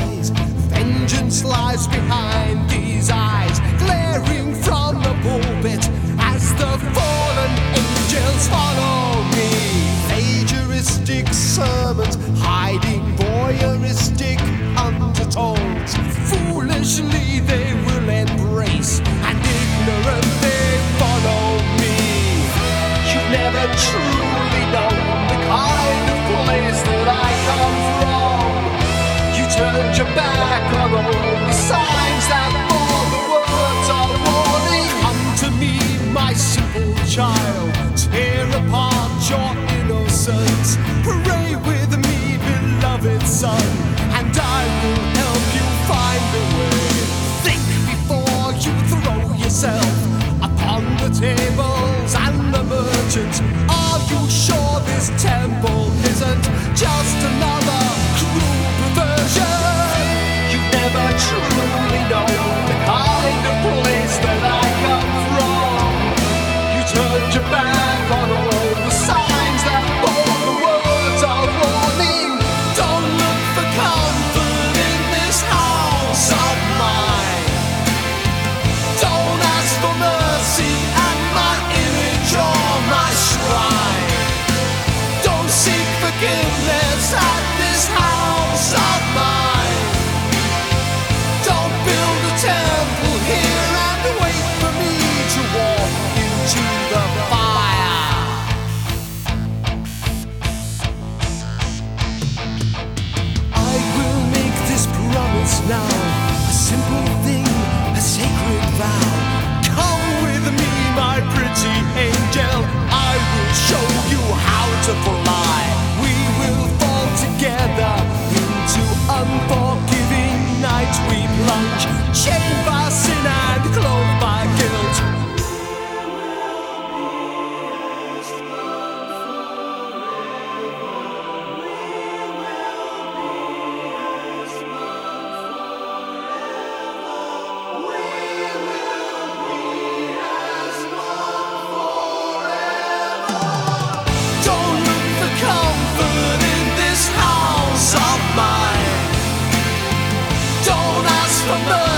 skies. Vengeance lies behind these eyes, glaring from the pulpit as the fallen angels follow me. Plagiaristic sermons hiding voyeuristic undertones. Foolishly they will embrace, and ignorant they follow me. You never truly know the kind of place that I come from. You turned your back on all the signs that bore the words of warning. Come to me, my simple child, tear apart your innocence. Pray with me, beloved son, and I will help you find a way. Think before you throw yourself upon the tables and the merchants. Are you sure this temple isn't just another cruel perversion? You never truly know the kind of place that I come from. You turned your back on all the signs that bore the words of warning. Don't look for comfort in this house of mine. Don't ask for mercy at my image or my shrine. Don't seek forgiveness at this house of mine. Don't build a temple here and wait for me to walk into the fire. I will make this promise now, a simple thing, a sacred vow. Come with me, my pretty angel, I will show you how to fly. We will fall together into unforgiving night. We plunge, chained by sin and clothed by guilt. Don't look for comfort in this house of mine. Don't ask for mercy